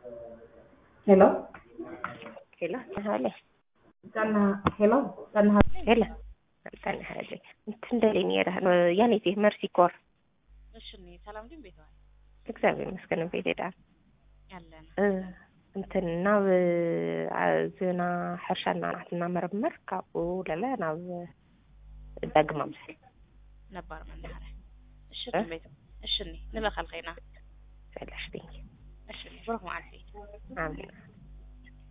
Hello. Hello, هلا. استنى هلا. استنى هذه. انت دليني ده يعني فيه مرسي كور. እሺ ሰላም ግን ቤቷ እግዚአብሔር ይመስገን ቤቴ ዳ ያለን እንትና ዝና ሕርሻና ናትና መርመር ካብኡ ለለ ናብ ዳግማ ምስል ነበር መናኸሪያ እሺ ቤቷ እሺ ንበኸል ኸይና ሰላሽ ዲንኪ እሺ ብሩክ መዓልቲ አሜን